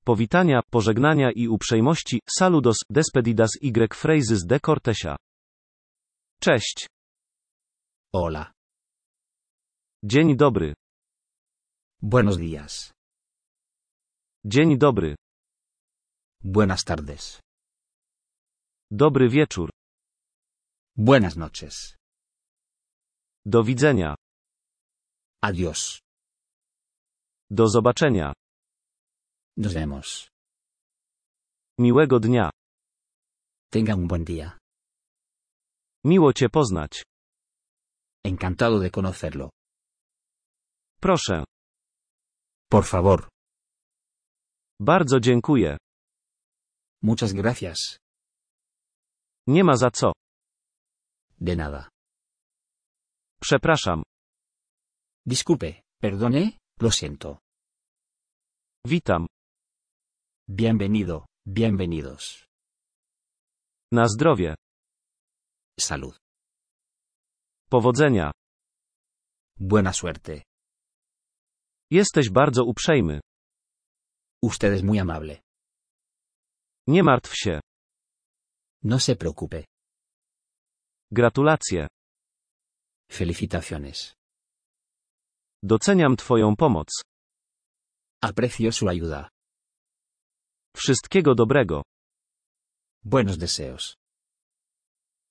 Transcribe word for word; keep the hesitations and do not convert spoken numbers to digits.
Powitania, pożegnania i uprzejmości, saludos, despedidas y phrases de cortesia. Cześć. Hola. Dzień dobry. Buenos días. Dzień dobry. Buenas tardes. Dobry wieczór. Buenas noches. Do widzenia. Adiós. Do zobaczenia. Nos vemos. Miłego dnia. Tenga un buen día. Miło Cię poznać. Encantado de conocerlo. Proszę. Por favor. Bardzo dziękuję. Muchas gracias. Nie ma za co. De nada. Przepraszam. Disculpe, perdone, lo siento. Witam. Bienvenido, bienvenidos. Na zdrowie. Salud. Powodzenia. Buena suerte. Jesteś bardzo uprzejmy. Usted es muy amable. Nie martw się. No se preocupe. Gratulacje. Felicitaciones. Doceniam Twoją pomoc. Aprecio su ayuda. Wszystkiego dobrego. Buenos deseos.